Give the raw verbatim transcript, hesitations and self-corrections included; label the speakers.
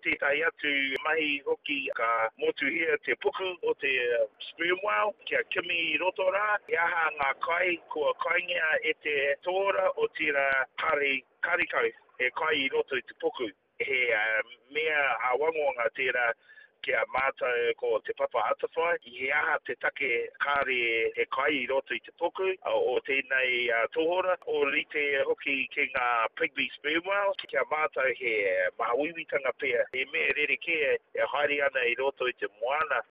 Speaker 1: te tai atu mahi hoki ka motu hia te puku o te sperm whale kia kimi I roto rā. E aha ngā kai kua kaingia e te tōra o tira kari karikau e kai I roto I te puku. He uh, mea awangonga tira kia mātou ko te papa atawhai. I aha te take kāre he kai I roto I te puku uh, o tēnei uh, tohora. O rite hoki ki ngā Pygmy sperm whale. Kia mātou he mahawiwitanga pia. He mea rere kia e haere ana I roto I te moana.